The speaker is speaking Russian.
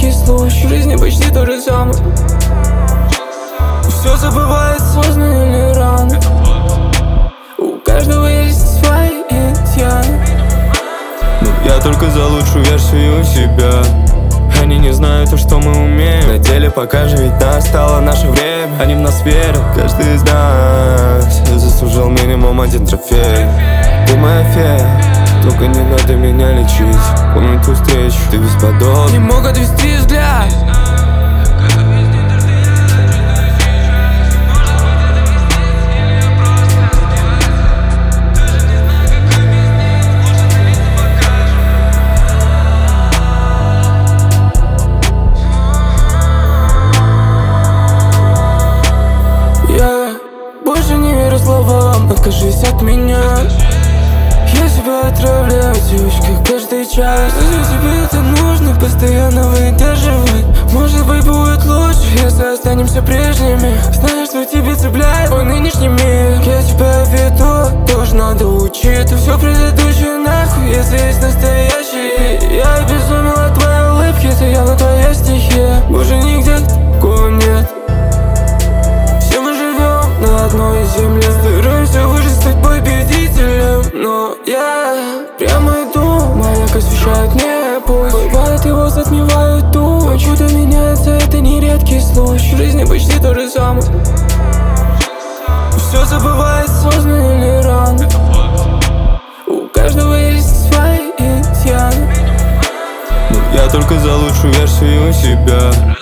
редкий случай. В жизни почти то же самое. Все забывается поздно или рано. У каждого есть свои изъяны. Но я только за лучшую версию себя. Они не знают то, что мы умеем. На деле пока же ведь настало наше время. Они в нас верят, каждый из нас заслужил минимум один трофей. Ты моя фея, только не надо меня лечить. Помню ту встречу, ты бесподобна. Не мог отвести взгляд. Больше не верю словам, откажись от меня. Я себя отравляю, девочка, каждый час. Разве тебе это нужно, постоянно выдерживать? Может быть будет лучше, если останемся прежними. Знаешь, что тебе цепляет мой нынешний мир. Я тебя веду, тоже надо учиться. Все предыдущее нахуй, если есть настоящий. Я обезумел от твоей улыбки, это явно твоя стихия. Больше нигде такого нет. На одной земле стараемся выжить, стать победителем. Но я прямо иду, маяк освещает мне путь. Бывает, его затмевают ту. Но чудо меняется, это не редкий случай. В жизни почти то же самое. Все забывается поздно или рано. У каждого есть свои изъяны. Но я только за лучшую версию себя.